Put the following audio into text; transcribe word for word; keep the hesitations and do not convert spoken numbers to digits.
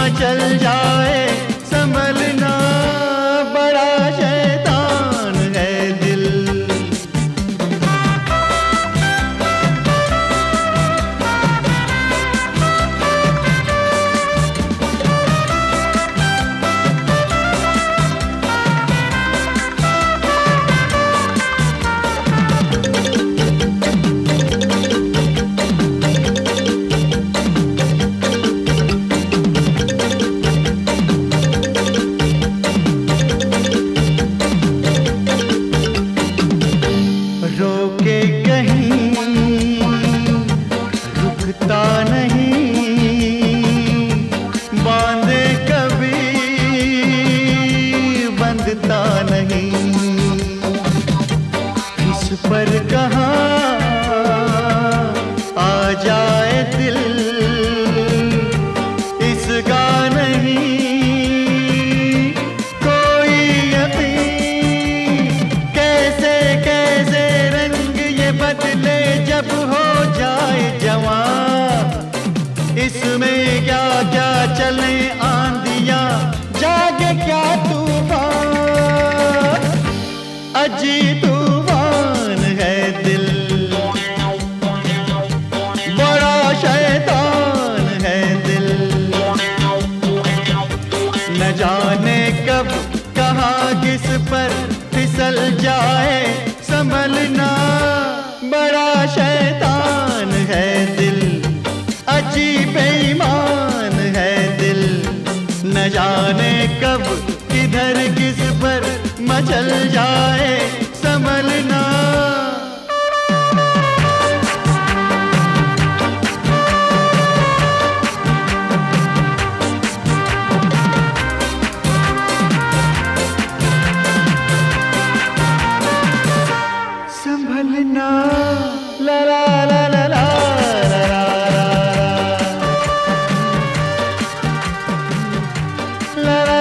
मचल जाए संभलना, बड़ा शैतान है दिल। रोके कहीं रुकता नहीं, बांधे कभी बंधता नहीं। इस पर कहाँ आ जाए दिल, इसका नहीं कोई यकीन। कैसे कैसे रंग ये बदले जब हो जाए जवां, इसमें क्या क्या चले आंधियां, जागे क्या तूफान। अजी तूफान है दिल, बड़ा शैतान है दिल। न जाने कब कहाँ किस पर फिसल जाए संभलना, बड़ा शैतान है दिल। अजीब बेईमान है दिल, न जाने कब किधर किस पर मचल जाए संभलना। संभलना ला ला ला ला ला ला ला ला ला।